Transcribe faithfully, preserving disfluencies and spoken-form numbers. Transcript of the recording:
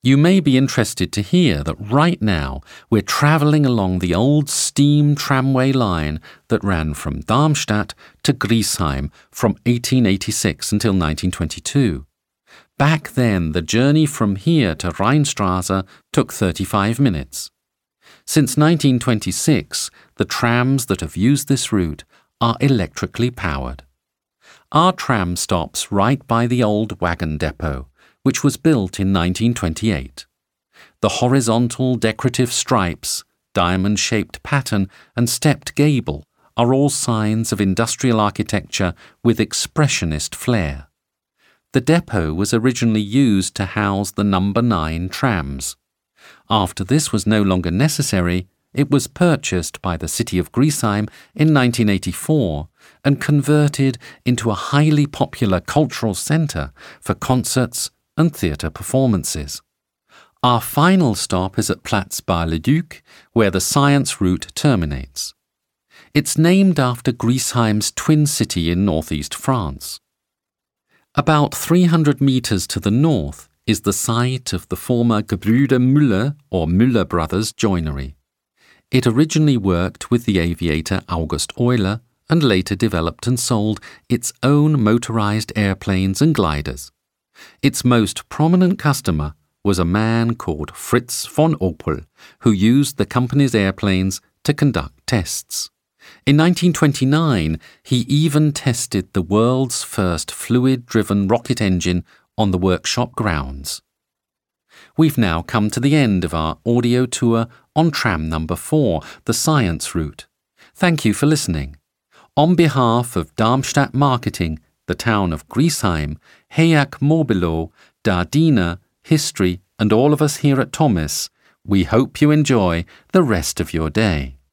You may be interested to hear that right now we're travelling along the old steam tramway line that ran from Darmstadt to Griesheim from eighteen eighty-six until nineteen twenty-two. Back then, the journey from here to Rheinstraße took thirty-five minutes. Since nineteen twenty-six, the trams that have used this route are electrically powered. Our tram stops right by the old wagon depot, which was built in nineteen twenty-eight. The horizontal decorative stripes, diamond-shaped pattern, and stepped gable are all signs of industrial architecture with expressionist flair. The depot was originally used to house the number nine trams. After this was no longer necessary, it was purchased by the city of Griesheim in nineteen eighty-four and converted into a highly popular cultural centre for concerts and theatre performances. Our final stop is at Place Bar-le-Duc, where the science route terminates. It's named after Griesheim's twin city in northeast France. About three hundred metres to the north is the site of the former Gebrüder Müller or Müller Brothers joinery. It originally worked with the aviator August Euler and later developed and sold its own motorised airplanes and gliders. Its most prominent customer was a man called Fritz von Opel, who used the company's airplanes to conduct tests. In nineteen twenty-nine, he even tested the world's first fluid-driven rocket engine on the workshop grounds. We've now come to the end of our audio tour on tram number four, the science route. Thank you for listening. On behalf of Darmstadt Marketing, the town of Griesheim, Hayek Mobilo, Dardina, History, and all of us here at Thomas, we hope you enjoy the rest of your day.